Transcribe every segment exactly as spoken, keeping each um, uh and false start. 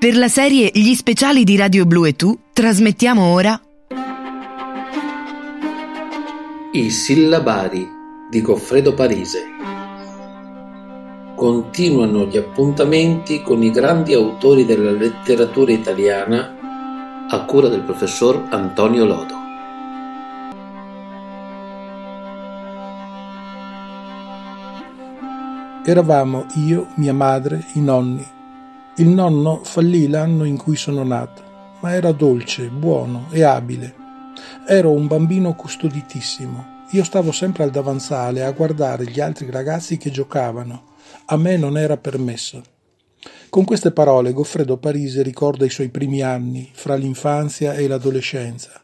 Per la serie Gli speciali di Radio Blu e tu trasmettiamo ora I sillabari di Goffredo Parise. Continuano gli appuntamenti con i grandi autori della letteratura italiana a cura del professor Antonio Lodo. Eravamo io, mia madre, i nonni. Il nonno fallì l'anno in cui sono nato, ma era dolce, buono e abile. Ero un bambino custoditissimo. Io stavo sempre al davanzale a guardare gli altri ragazzi che giocavano. A me non era permesso. Con queste parole Goffredo Parise ricorda i suoi primi anni, fra l'infanzia e l'adolescenza.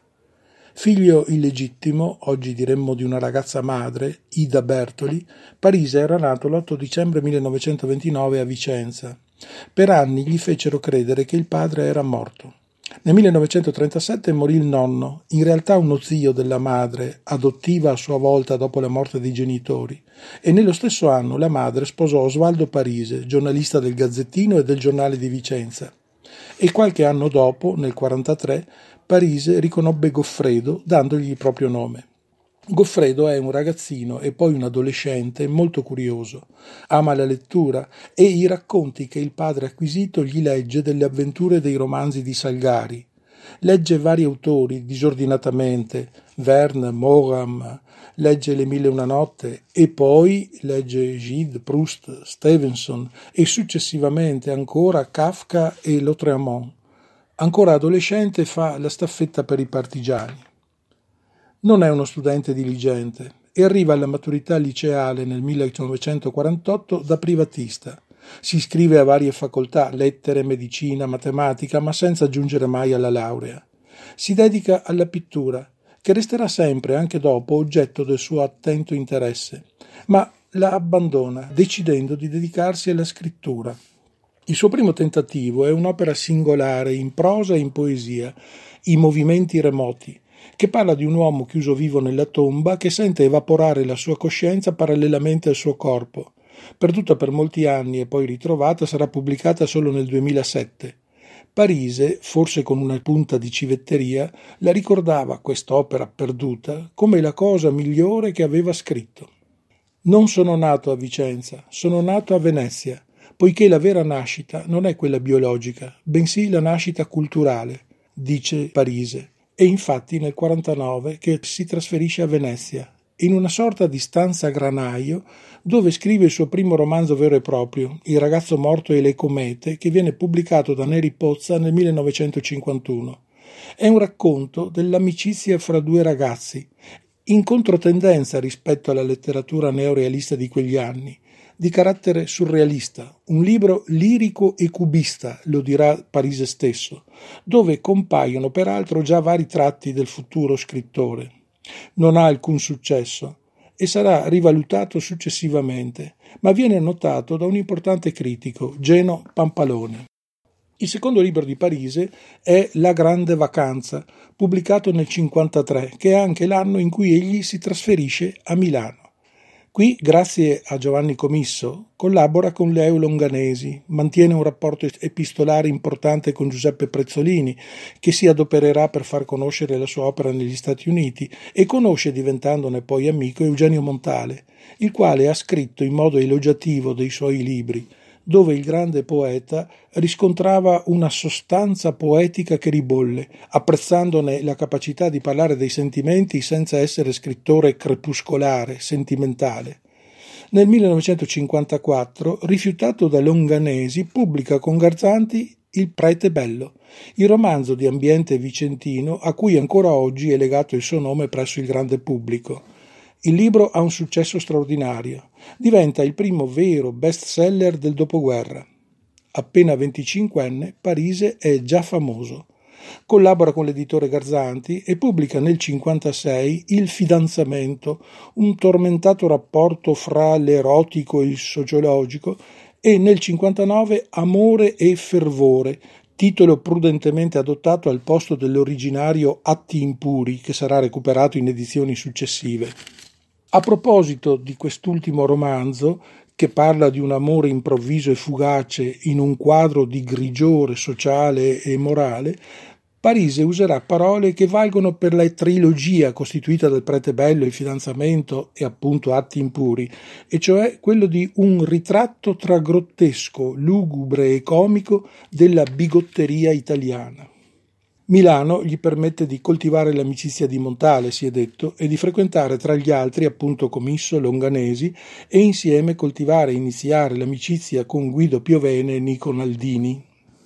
Figlio illegittimo, oggi diremmo di una ragazza madre, Ida Bertoli, Parise era nato l'otto dicembre millenovecentoventinove a Vicenza. Per anni gli fecero credere che il padre era morto. Nel millenovecentotrentasette morì il nonno, in realtà uno zio della madre, adottiva a sua volta dopo la morte dei genitori, e nello stesso anno la madre sposò Osvaldo Parise, giornalista del Gazzettino e del Giornale di Vicenza. E qualche anno dopo, nel quarantatré, Parise riconobbe Goffredo dandogli il proprio nome. Goffredo è un ragazzino e poi un adolescente molto curioso. Ama la lettura e i racconti che il padre acquisito gli legge delle avventure dei romanzi di Salgari. Legge vari autori disordinatamente, Verne, Maugham, legge Le mille e una notte e poi legge Gide, Proust, Stevenson e successivamente ancora Kafka e Lautréamont. Ancora adolescente fa la staffetta per i partigiani. Non è uno studente diligente e arriva alla maturità liceale nel millenovecentoquarantotto da privatista. Si iscrive a varie facoltà, lettere, medicina, matematica, ma senza giungere mai alla laurea. Si dedica alla pittura, che resterà sempre, anche dopo, oggetto del suo attento interesse, ma la abbandona, decidendo di dedicarsi alla scrittura. Il suo primo tentativo è un'opera singolare in prosa e in poesia, I movimenti remoti, che parla di un uomo chiuso vivo nella tomba che sente evaporare la sua coscienza parallelamente al suo corpo. Perduta per molti anni e poi ritrovata, sarà pubblicata solo nel duemilasette. Parise, forse con una punta di civetteria, la ricordava, quest'opera perduta, come la cosa migliore che aveva scritto. Non sono nato a Vicenza, sono nato a Venezia, poiché la vera nascita non è quella biologica, bensì la nascita culturale, dice Parise. E infatti nel quarantanove che si trasferisce a Venezia, in una sorta di stanza a granaio, dove scrive il suo primo romanzo vero e proprio, Il ragazzo morto e le comete, che viene pubblicato da Neri Pozza nel millenovecentocinquantuno. È un racconto dell'amicizia fra due ragazzi, in controtendenza rispetto alla letteratura neorealista di quegli anni, di carattere surrealista, un libro lirico e cubista, lo dirà Parise stesso, dove compaiono peraltro già vari tratti del futuro scrittore. Non ha alcun successo e sarà rivalutato successivamente, ma viene notato da un importante critico, Geno Pampalone. Il secondo libro di Parise è La grande vacanza, pubblicato nel cinquantatré, che è anche l'anno in cui egli si trasferisce a Milano. Qui, grazie a Giovanni Comisso, collabora con Leo Longanesi, mantiene un rapporto epistolare importante con Giuseppe Prezzolini, che si adopererà per far conoscere la sua opera negli Stati Uniti, e conosce, diventandone poi amico, Eugenio Montale, il quale ha scritto in modo elogiativo dei suoi libri, dove il grande poeta riscontrava una sostanza poetica che ribolle, apprezzandone la capacità di parlare dei sentimenti senza essere scrittore crepuscolare, sentimentale. Nel millenovecentocinquantaquattro, rifiutato da Longanesi, pubblica con Garzanti Il prete bello, il romanzo di ambiente vicentino a cui ancora oggi è legato il suo nome presso il grande pubblico. Il libro ha un successo straordinario. Diventa il primo vero best-seller del dopoguerra. Appena venticinquenne, Parise è già famoso. Collabora con l'editore Garzanti e pubblica nel cinquantasei Il fidanzamento, un tormentato rapporto fra l'erotico e il sociologico, e nel cinquantanove Amore e fervore, titolo prudentemente adottato al posto dell'originario Atti impuri, che sarà recuperato in edizioni successive. A proposito di quest'ultimo romanzo, che parla di un amore improvviso e fugace in un quadro di grigiore sociale e morale, Parise userà parole che valgono per la trilogia costituita dal Prete Bello, il fidanzamento e appunto Atti impuri, e cioè quello di un ritratto tra grottesco, lugubre e comico della bigotteria italiana. Milano gli permette di coltivare l'amicizia di Montale, si è detto, e di frequentare tra gli altri appunto Comisso, Longanesi, e insieme coltivare e iniziare l'amicizia con Guido Piovene e Nico Naldini.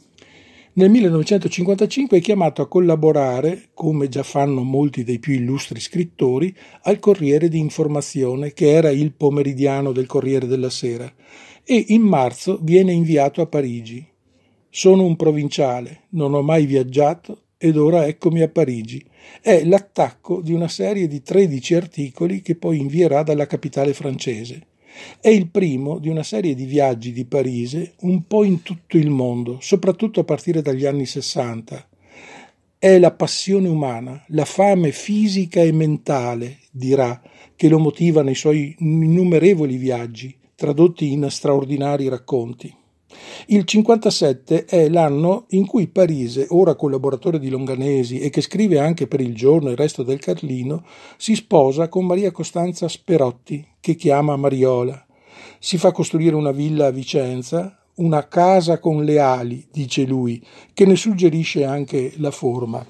Nel millenovecentocinquantacinque è chiamato a collaborare, come già fanno molti dei più illustri scrittori, al Corriere di Informazione, che era il pomeridiano del Corriere della Sera, e in marzo viene inviato a Parigi. Sono un provinciale, non ho mai viaggiato ed ora eccomi a Parigi. È l'attacco di una serie di tredici articoli che poi invierà dalla capitale francese. È il primo di una serie di viaggi di Parise un po' in tutto il mondo, soprattutto a partire dagli anni sessanta. È la passione umana, la fame fisica e mentale, dirà, che lo motiva nei suoi innumerevoli viaggi, tradotti in straordinari racconti. Il cinquantasette è l'anno in cui Parise, ora collaboratore di Longanesi e che scrive anche per Il Giorno e il Resto del Carlino, si sposa con Maria Costanza Sperotti, che chiama Mariola. Si fa costruire una villa a Vicenza, una casa con le ali, dice lui, che ne suggerisce anche la forma.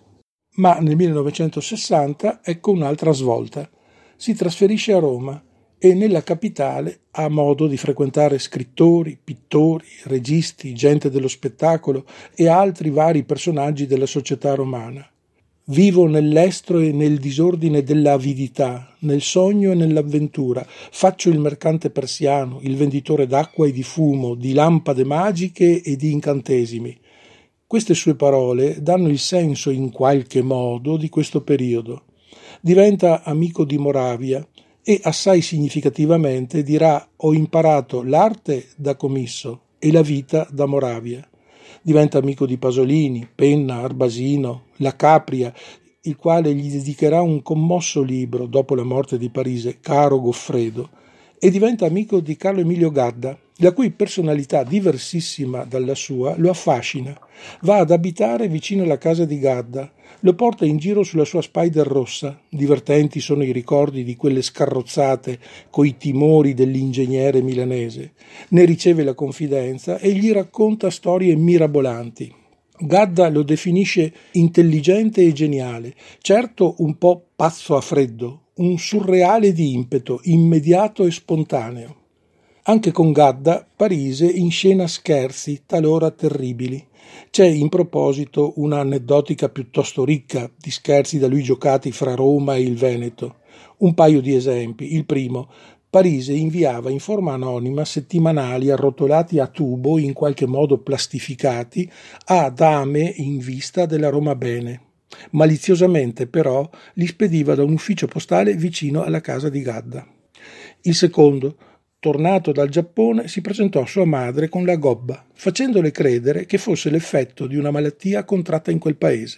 Ma nel millenovecentosessanta ecco un'altra svolta. Si trasferisce a Roma e nella capitale ha modo di frequentare scrittori, pittori, registi, gente dello spettacolo e altri vari personaggi della società romana. Vivo nell'estro e nel disordine dell'avidità, nel sogno e nell'avventura. Faccio il mercante persiano, il venditore d'acqua e di fumo, di lampade magiche e di incantesimi. Queste sue parole danno il senso in qualche modo di questo periodo. Diventa amico di Moravia e assai significativamente dirà: ho imparato l'arte da Comisso e la vita da Moravia. Diventa amico di Pasolini, Penna, Arbasino, La Capria, il quale gli dedicherà un commosso libro dopo la morte di Parise, Caro Goffredo, e diventa amico di Carlo Emilio Gadda, la cui personalità diversissima dalla sua lo affascina. Va ad abitare vicino alla casa di Gadda, lo porta in giro sulla sua Spider rossa. Divertenti sono i ricordi di quelle scarrozzate coi timori dell'ingegnere milanese. Ne riceve la confidenza e gli racconta storie mirabolanti. Gadda lo definisce intelligente e geniale, certo un po' pazzo a freddo, un surreale di impeto, immediato e spontaneo. Anche con Gadda Parise inscena scherzi talora terribili. C'è in proposito una aneddotica piuttosto ricca di scherzi da lui giocati fra Roma e il Veneto. Un paio di esempi. Il primo: Parise inviava in forma anonima settimanali arrotolati a tubo, in qualche modo plastificati, a dame in vista della Roma Bene. Maliziosamente però li spediva da un ufficio postale vicino alla casa di Gadda. Il secondo: tornato dal Giappone, si presentò a sua madre con la gobba, facendole credere che fosse l'effetto di una malattia contratta in quel paese.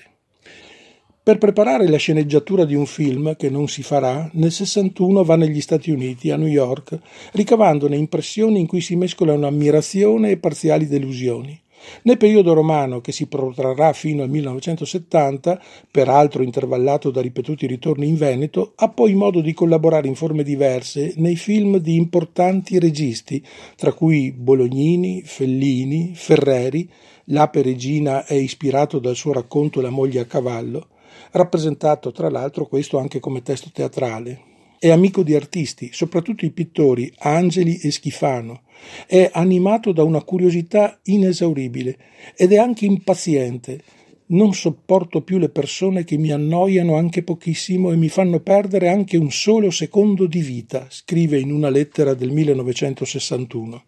Per preparare la sceneggiatura di un film che non si farà, nel sessantuno va negli Stati Uniti, a New York, ricavandone impressioni in cui si mescolano ammirazione e parziali delusioni. Nel periodo romano, che si protrarrà fino al millenovecentosettanta, peraltro intervallato da ripetuti ritorni in Veneto, ha poi modo di collaborare in forme diverse nei film di importanti registi, tra cui Bolognini, Fellini, Ferreri. L'Ape Regina è ispirato dal suo racconto La moglie a cavallo, rappresentato tra l'altro questo anche come testo teatrale. È amico di artisti, soprattutto i pittori Angeli e Schifano. È animato da una curiosità inesauribile ed è anche impaziente. Non sopporto più le persone che mi annoiano anche pochissimo e mi fanno perdere anche un solo secondo di vita, scrive in una lettera del millenovecentosessantuno.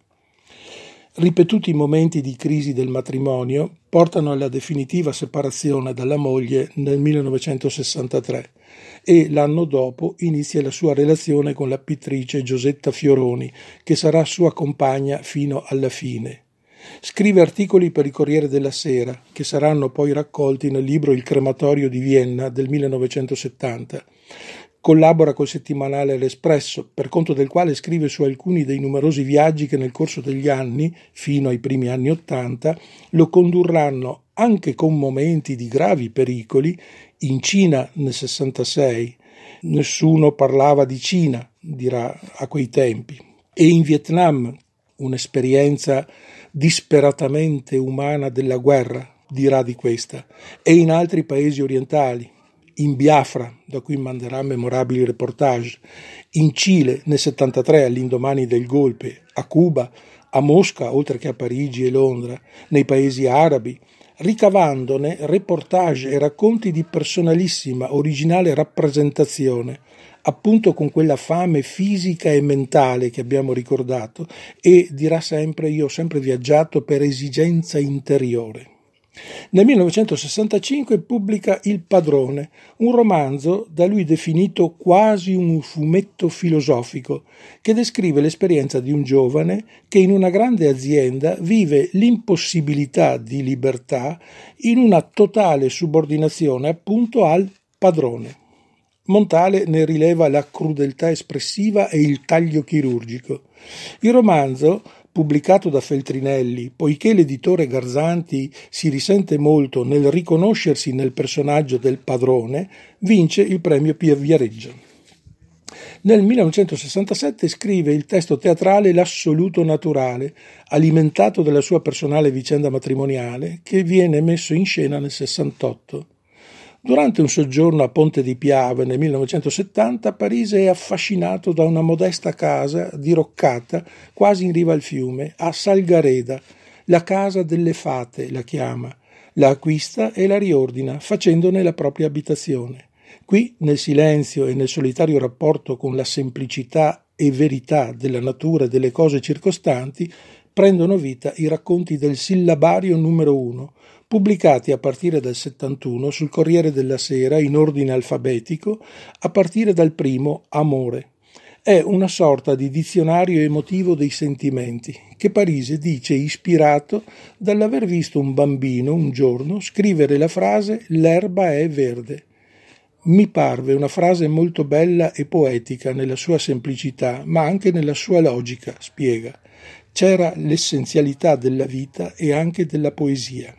Ripetuti momenti di crisi del matrimonio portano alla definitiva separazione dalla moglie nel millenovecentosessantatré e l'anno dopo inizia la sua relazione con la pittrice Giosetta Fioroni, che sarà sua compagna fino alla fine. Scrive articoli per il Corriere della Sera, che saranno poi raccolti nel libro Il crematorio di Vienna del millenovecentosettanta. Collabora col settimanale L'Espresso, per conto del quale scrive su alcuni dei numerosi viaggi che nel corso degli anni, fino ai primi anni Ottanta, lo condurranno, anche con momenti di gravi pericoli, in Cina nel sessantasei. Nessuno parlava di Cina, dirà a quei tempi. E in Vietnam, un'esperienza disperatamente umana della guerra, dirà di questa, e in altri paesi orientali. In Biafra, da cui manderà memorabili reportage, in Cile nel settantatré all'indomani del golpe, a Cuba, a Mosca oltre che a Parigi e Londra, nei paesi arabi, ricavandone reportage e racconti di personalissima, originale rappresentazione, appunto con quella fame fisica e mentale che abbiamo ricordato, e dirà sempre: io ho sempre viaggiato per esigenza interiore. Nel millenovecentosessantacinque pubblica Il Padrone, un romanzo da lui definito quasi un fumetto filosofico, che descrive l'esperienza di un giovane che in una grande azienda vive l'impossibilità di libertà in una totale subordinazione appunto al padrone. Montale ne rileva la crudeltà espressiva e il taglio chirurgico. Il romanzo, pubblicato da Feltrinelli, poiché l'editore Garzanti si risente molto nel riconoscersi nel personaggio del padrone, vince il premio Pier Viareggio. Nel millenovecentosessantasette scrive il testo teatrale L'assoluto naturale, alimentato dalla sua personale vicenda matrimoniale, che viene messo in scena nel sessantotto. Durante un soggiorno a Ponte di Piave nel millenovecentosettanta, Parise è affascinato da una modesta casa diroccata quasi in riva al fiume, a Salgareda, la casa delle fate la chiama, la acquista e la riordina, facendone la propria abitazione. Qui, nel silenzio e nel solitario rapporto con la semplicità e verità della natura e delle cose circostanti, prendono vita i racconti del Sillabario numero uno, pubblicati a partire dal settantuno sul Corriere della Sera in ordine alfabetico, a partire dal primo Amore. È una sorta di dizionario emotivo dei sentimenti, che Parise dice ispirato dall'aver visto un bambino un giorno scrivere la frase «L'erba è verde». Mi parve una frase molto bella e poetica nella sua semplicità, ma anche nella sua logica, spiega. C'era l'essenzialità della vita e anche della poesia.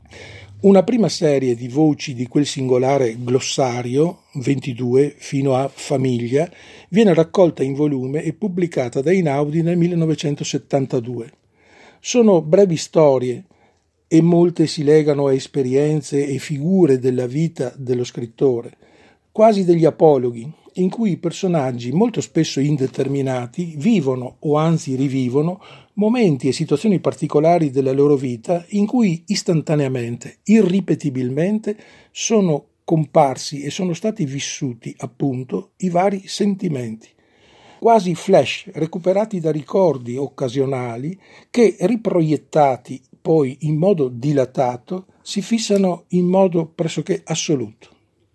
Una prima serie di voci di quel singolare glossario, ventidue fino a Famiglia, viene raccolta in volume e pubblicata da Einaudi nel millenovecentosettantadue. Sono brevi storie e molte si legano a esperienze e figure della vita dello scrittore, quasi degli apologhi, in cui i personaggi, molto spesso indeterminati, vivono o anzi rivivono momenti e situazioni particolari della loro vita in cui istantaneamente, irripetibilmente, sono comparsi e sono stati vissuti, appunto, i vari sentimenti. Quasi flash recuperati da ricordi occasionali che, riproiettati poi in modo dilatato, si fissano in modo pressoché assoluto.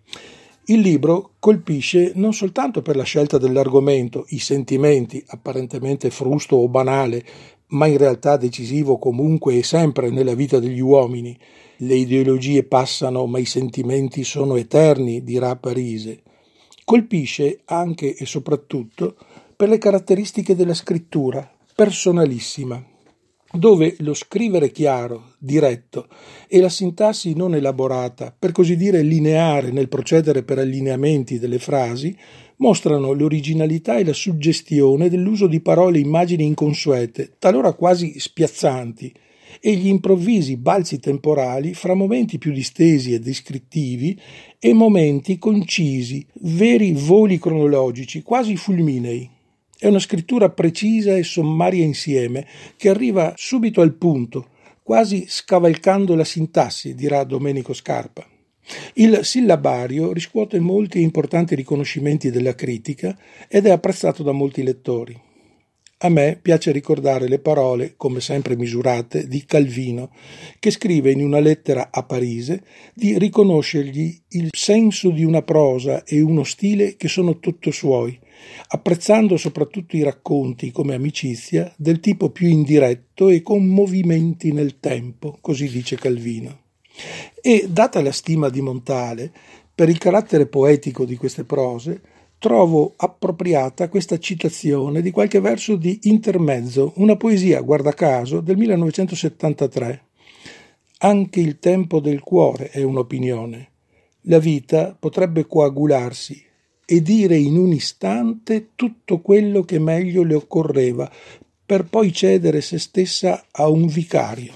Il libro colpisce non soltanto per la scelta dell'argomento, i sentimenti, apparentemente frusto o banale, ma in realtà decisivo comunque e sempre nella vita degli uomini. Le ideologie passano, ma i sentimenti sono eterni, dirà Parise. Colpisce anche e soprattutto per le caratteristiche della scrittura, personalissima, dove lo scrivere chiaro, diretto, e la sintassi non elaborata, per così dire lineare nel procedere per allineamenti delle frasi, mostrano l'originalità e la suggestione dell'uso di parole e immagini inconsuete, talora quasi spiazzanti, e gli improvvisi balzi temporali fra momenti più distesi e descrittivi e momenti concisi, veri voli cronologici, quasi fulminei. È una scrittura precisa e sommaria insieme, che arriva subito al punto, quasi scavalcando la sintassi, dirà Domenico Scarpa. Il Sillabario riscuote molti e importanti riconoscimenti della critica ed è apprezzato da molti lettori. A me piace ricordare le parole, come sempre misurate, di Calvino, che scrive in una lettera a Parise di riconoscergli il senso di una prosa e uno stile che sono tutto suoi, apprezzando soprattutto i racconti come amicizia del tipo più indiretto e con movimenti nel tempo, così dice Calvino. E, data la stima di Montale per il carattere poetico di queste prose, trovo appropriata questa citazione di qualche verso di Intermezzo, una poesia, guarda caso, del millenovecentosettantatré. Anche il tempo del cuore è un'opinione. La vita potrebbe coagularsi e dire in un istante tutto quello che meglio le occorreva, per poi cedere se stessa a un vicario.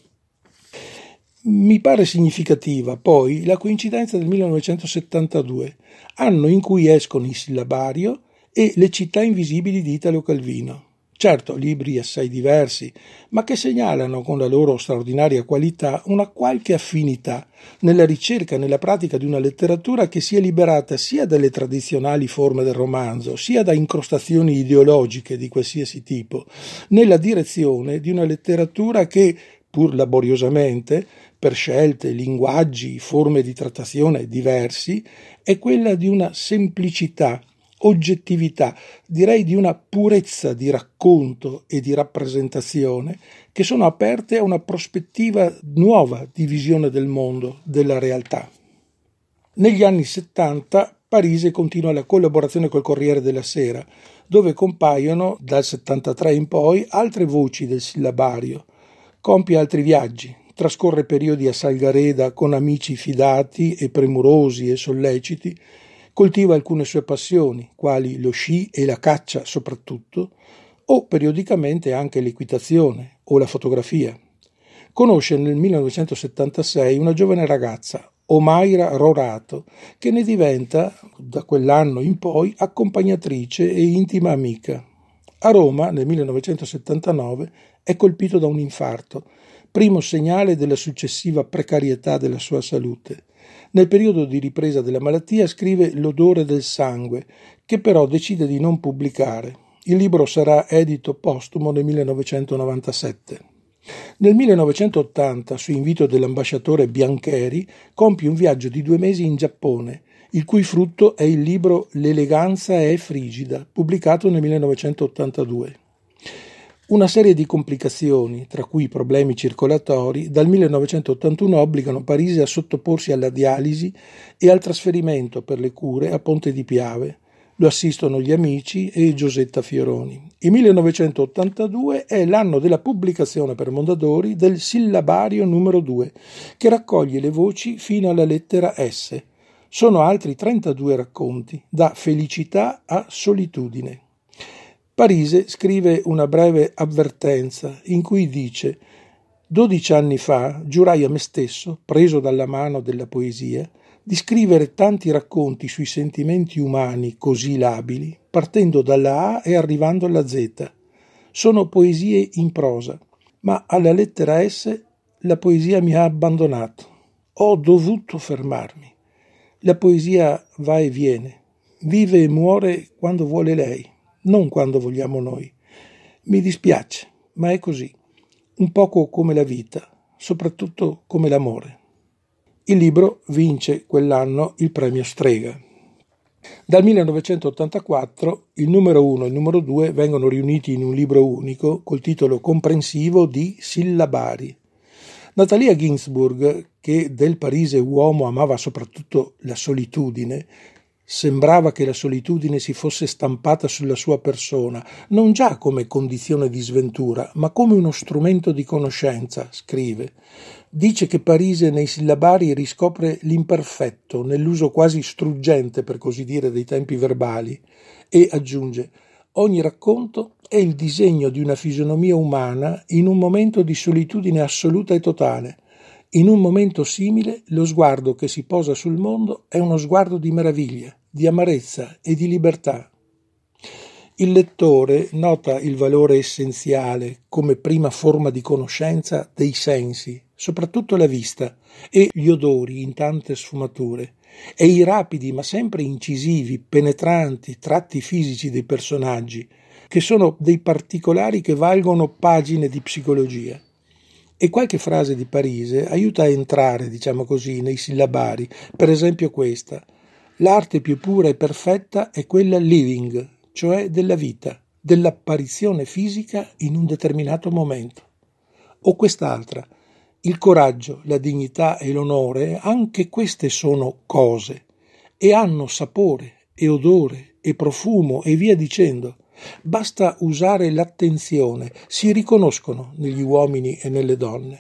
Mi pare significativa poi la coincidenza del millenovecentosettantadue, anno in cui escono Il Sillabario e Le città invisibili di Italo Calvino. Certo, libri assai diversi, ma che segnalano con la loro straordinaria qualità una qualche affinità nella ricerca e nella pratica di una letteratura che si è liberata sia dalle tradizionali forme del romanzo, sia da incrostazioni ideologiche di qualsiasi tipo, nella direzione di una letteratura che, pur laboriosamente, per scelte, linguaggi, forme di trattazione diversi, è quella di una semplicità, oggettività, direi di una purezza di racconto e di rappresentazione che sono aperte a una prospettiva nuova di visione del mondo, della realtà. Negli anni settanta Parise continua la collaborazione col Corriere della Sera, dove compaiono dal settantatré in poi altre voci del sillabario, compie altri viaggi, trascorre periodi a Salgareda con amici fidati e premurosi e solleciti, coltiva alcune sue passioni, quali lo sci e la caccia soprattutto, o periodicamente anche l'equitazione o la fotografia. Conosce nel millenovecentosettantasei una giovane ragazza, Omaira Rorato, che ne diventa, da quell'anno in poi, accompagnatrice e intima amica. A Roma, nel millenovecentosettantanove, è colpito da un infarto, primo segnale della successiva precarietà della sua salute. Nel periodo di ripresa della malattia scrive L'odore del sangue, che però decide di non pubblicare. Il libro sarà edito postumo nel millenovecentonovantasette. Nel millenovecentottanta, su invito dell'ambasciatore Biancheri, compie un viaggio di due mesi in Giappone, il cui frutto è il libro L'eleganza è frigida, pubblicato nel millenovecentottantadue. Una serie di complicazioni, tra cui problemi circolatori, dal millenovecentottantuno obbligano Parise a sottoporsi alla dialisi e al trasferimento per le cure a Ponte di Piave. Lo assistono gli amici e Giosetta Fioroni. Il millenovecentottantadue è l'anno della pubblicazione per Mondadori del Sillabario numero due, che raccoglie le voci fino alla lettera S. Sono altri trentadue racconti, da felicità a solitudine. Parise scrive una breve avvertenza in cui dice: «Dodici anni fa giurai a me stesso, preso dalla mano della poesia, di scrivere tanti racconti sui sentimenti umani così labili, partendo dalla A e arrivando alla Z. Sono poesie in prosa, ma alla lettera S la poesia mi ha abbandonato. Ho dovuto fermarmi. La poesia va e viene, vive e muore quando vuole lei, non quando vogliamo noi. Mi dispiace, ma è così, un poco come la vita, soprattutto come l'amore». Il libro vince quell'anno il premio Strega. Dal millenovecentottantaquattro il numero uno e il numero due vengono riuniti in un libro unico col titolo comprensivo di Sillabari. Natalia Ginzburg, che del Parise uomo amava soprattutto la solitudine, sembrava che la solitudine si fosse stampata sulla sua persona, non già come condizione di sventura, ma come uno strumento di conoscenza, scrive. Dice che Parise nei sillabari riscopre l'imperfetto, nell'uso quasi struggente, per così dire, dei tempi verbali, e aggiunge: ogni racconto è il disegno di una fisionomia umana in un momento di solitudine assoluta e totale. In un momento simile, lo sguardo che si posa sul mondo è uno sguardo di meraviglia, di amarezza e di libertà. Il lettore nota il valore essenziale, come prima forma di conoscenza, dei sensi, soprattutto la vista, e gli odori in tante sfumature, e i rapidi ma sempre incisivi, penetranti tratti fisici dei personaggi, che sono dei particolari che valgono pagine di psicologia. E qualche frase di Parise aiuta a entrare, diciamo così, nei sillabari, per esempio questa: l'arte più pura e perfetta è quella living, cioè della vita, dell'apparizione fisica in un determinato momento. O quest'altra: il coraggio, la dignità e l'onore, anche queste sono cose, e hanno sapore e odore e profumo e via dicendo. Basta usare l'attenzione, si riconoscono negli uomini e nelle donne.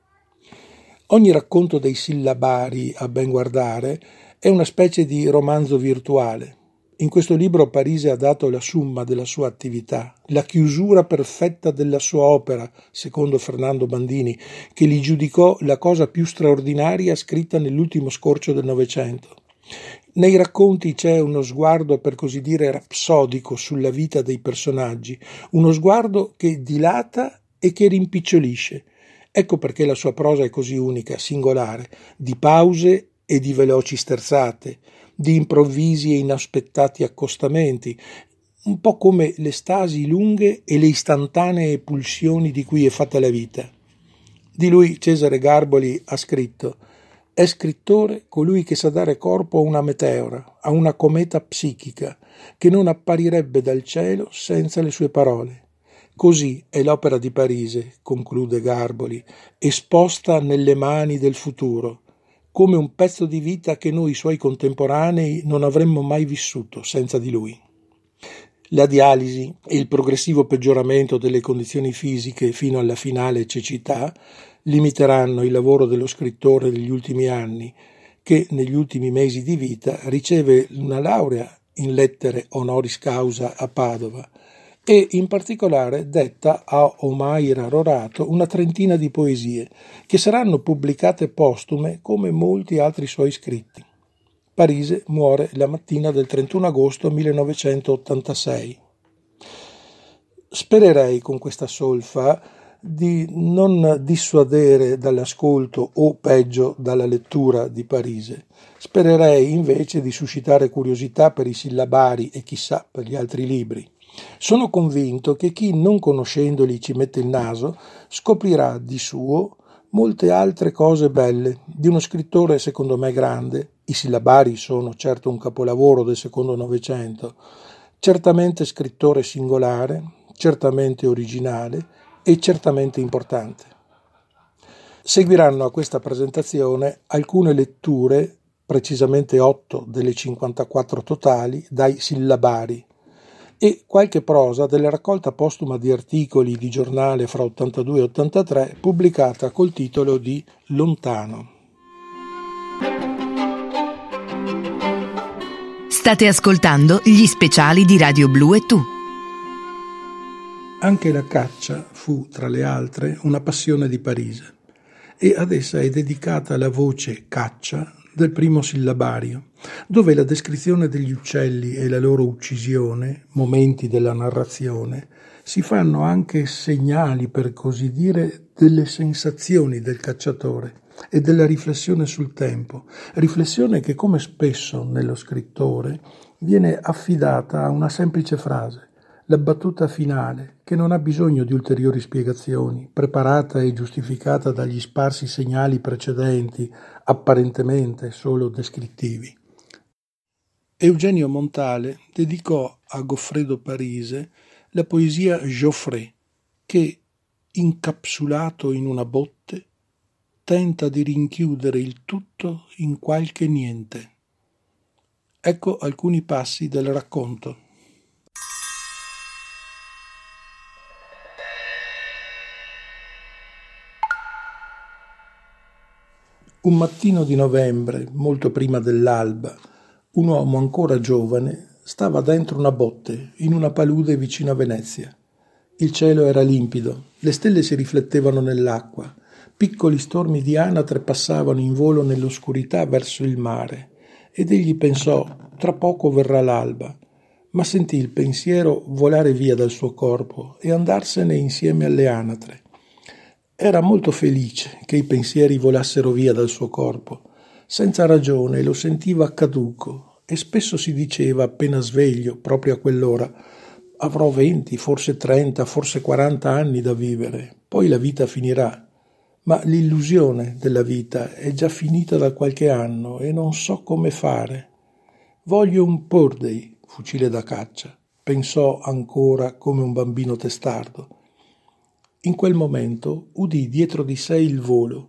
Ogni racconto dei sillabari, a ben guardare, è una specie di romanzo virtuale. In questo libro Parise ha dato la summa della sua attività, la chiusura perfetta della sua opera, secondo Fernando Bandini, che li giudicò la cosa più straordinaria scritta nell'ultimo scorcio del Novecento. Nei racconti c'è uno sguardo, per così dire, rapsodico sulla vita dei personaggi, uno sguardo che dilata e che rimpicciolisce. Ecco perché la sua prosa è così unica, singolare, di pause e di veloci sterzate, di improvvisi e inaspettati accostamenti, un po' come le stasi lunghe e le istantanee pulsioni di cui è fatta la vita. Di lui Cesare Garboli ha scritto: «È scrittore colui che sa dare corpo a una meteora, a una cometa psichica, che non apparirebbe dal cielo senza le sue parole. Così è l'opera di Parise», conclude Garboli, «esposta nelle mani del futuro, come un pezzo di vita che noi suoi contemporanei non avremmo mai vissuto senza di lui». La dialisi e il progressivo peggioramento delle condizioni fisiche fino alla finale cecità limiteranno il lavoro dello scrittore degli ultimi anni, che negli ultimi mesi di vita riceve una laurea in lettere honoris causa a Padova e in particolare detta a Omaira Rorato una trentina di poesie che saranno pubblicate postume come molti altri suoi scritti. Parise muore la mattina del trentuno agosto millenovecentottantasei. Spererei con questa solfa di non dissuadere dall'ascolto o peggio dalla lettura di Parise. Spererei invece di suscitare curiosità per i sillabari e chissà per gli altri libri. Sono convinto che chi non conoscendoli ci mette il naso scoprirà di suo molte altre cose belle di uno scrittore secondo me grande. I sillabari sono certo un capolavoro del secondo Novecento, certamente scrittore singolare, certamente originale e certamente importante. Seguiranno a questa presentazione alcune letture, precisamente otto delle cinquantaquattro totali, dai sillabari, e qualche prosa della raccolta postuma di articoli di giornale fra ottantadue e ottantatré pubblicata col titolo di Lontano. State ascoltando gli speciali di Radio Blu e Tu. Anche la caccia fu, tra le altre, una passione di Parise e ad essa è dedicata la voce caccia del primo sillabario, dove la descrizione degli uccelli e la loro uccisione, momenti della narrazione, si fanno anche segnali, per così dire, delle sensazioni del cacciatore e della riflessione sul tempo, riflessione che, come spesso nello scrittore, viene affidata a una semplice frase, la battuta finale, che non ha bisogno di ulteriori spiegazioni, preparata e giustificata dagli sparsi segnali precedenti, apparentemente solo descrittivi. Eugenio Montale dedicò a Goffredo Parise la poesia Geoffrey, che, incapsulato in una botte, tenta di rinchiudere il tutto in qualche niente. Ecco alcuni passi del racconto. Un mattino di novembre, molto prima dell'alba, un uomo ancora giovane stava dentro una botte in una palude vicino a Venezia. Il cielo era limpido, le stelle si riflettevano nell'acqua, piccoli stormi di anatre passavano in volo nell'oscurità verso il mare ed egli pensò: tra poco verrà l'alba, ma sentì il pensiero volare via dal suo corpo e andarsene insieme alle anatre. Era molto felice che i pensieri volassero via dal suo corpo. Senza ragione lo sentiva caduco e spesso si diceva, appena sveglio, proprio a quell'ora: avrò venti, forse trenta, forse quaranta anni da vivere, poi la vita finirà. Ma l'illusione della vita è già finita da qualche anno e non so come fare. Voglio un Purdy, fucile da caccia, pensò ancora come un bambino testardo. In quel momento udì dietro di sé il volo,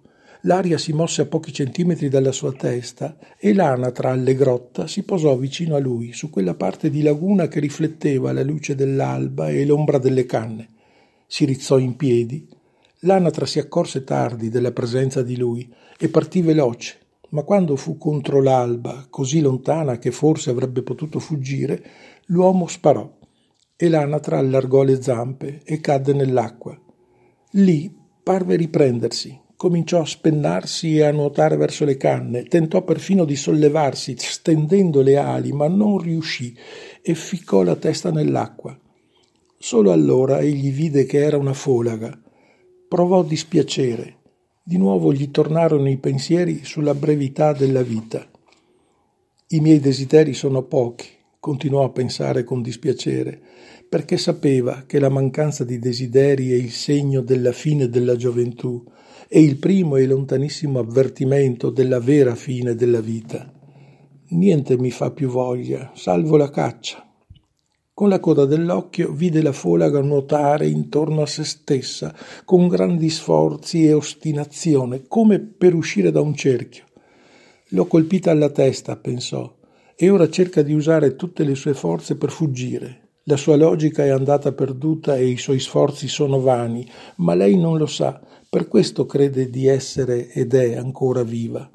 L'aria si mosse a pochi centimetri dalla sua testa e l'anatra allegrotta si posò vicino a lui, su quella parte di laguna che rifletteva la luce dell'alba e l'ombra delle canne. Si rizzò in piedi. L'anatra si accorse tardi della presenza di lui e partì veloce, ma quando fu contro l'alba, così lontana che forse avrebbe potuto fuggire, l'uomo sparò e l'anatra allargò le zampe e cadde nell'acqua. Lì parve riprendersi, cominciò a spennarsi e a nuotare verso le canne, tentò perfino di sollevarsi stendendo le ali, ma non riuscì e ficcò la testa nell'acqua. Solo allora egli vide che era una folaga. Provò dispiacere. Di nuovo gli tornarono i pensieri sulla brevità della vita. I miei desideri sono pochi, continuò a pensare con dispiacere, perché sapeva che la mancanza di desideri è il segno della fine della gioventù e il primo e lontanissimo avvertimento della vera fine della vita. Niente mi fa più voglia, salvo la caccia. Con la coda dell'occhio vide la folaga nuotare intorno a se stessa, con grandi sforzi e ostinazione, come per uscire da un cerchio. L'ho colpita alla testa, pensò, e ora cerca di usare tutte le sue forze per fuggire. La sua logica è andata perduta e i suoi sforzi sono vani, ma lei non lo sa, per questo crede di essere ed è ancora viva.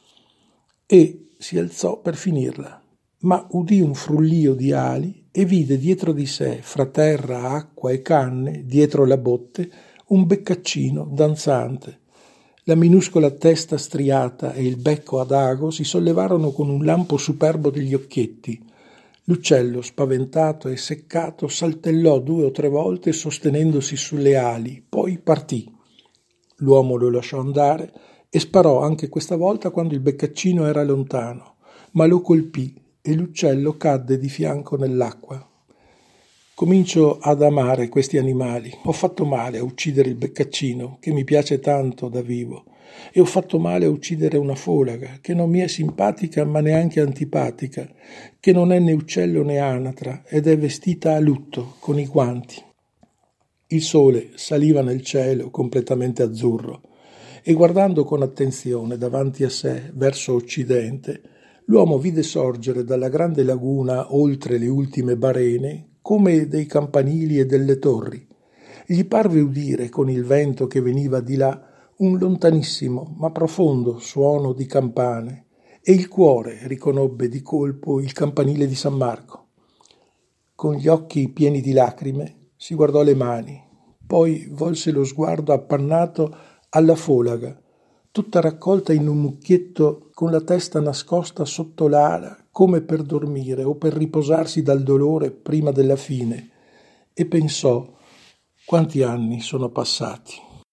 E si alzò per finirla, ma udì un frullio di ali e vide dietro di sé, fra terra, acqua e canne, dietro la botte, un beccaccino danzante. La minuscola testa striata e il becco ad ago si sollevarono con un lampo superbo degli occhietti. L'uccello, spaventato e seccato, saltellò due o tre volte sostenendosi sulle ali, poi partì. L'uomo lo lasciò andare e sparò anche questa volta quando il beccaccino era lontano, ma lo colpì e l'uccello cadde di fianco nell'acqua. Comincio ad amare questi animali. Ho fatto male a uccidere il beccaccino, che mi piace tanto da vivo, e ho fatto male a uccidere una folaga, che non mi è simpatica ma neanche antipatica, che non è né uccello né anatra ed è vestita a lutto, con i guanti. Il sole saliva nel cielo completamente azzurro e guardando con attenzione davanti a sé verso occidente, l'uomo vide sorgere dalla grande laguna oltre le ultime barene come dei campanili e delle torri. Gli parve udire con il vento che veniva di là un lontanissimo ma profondo suono di campane e il cuore riconobbe di colpo il campanile di San Marco. Con gli occhi pieni di lacrime si guardò le mani, poi volse lo sguardo appannato alla folaga, tutta raccolta in un mucchietto con la testa nascosta sotto l'ala come per dormire o per riposarsi dal dolore prima della fine, e pensò: quanti anni sono passati.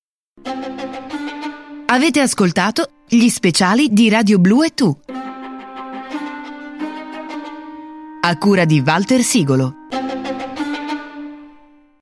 Avete ascoltato gli speciali di Radio Blu e Tu, a cura di Walter Sigolo.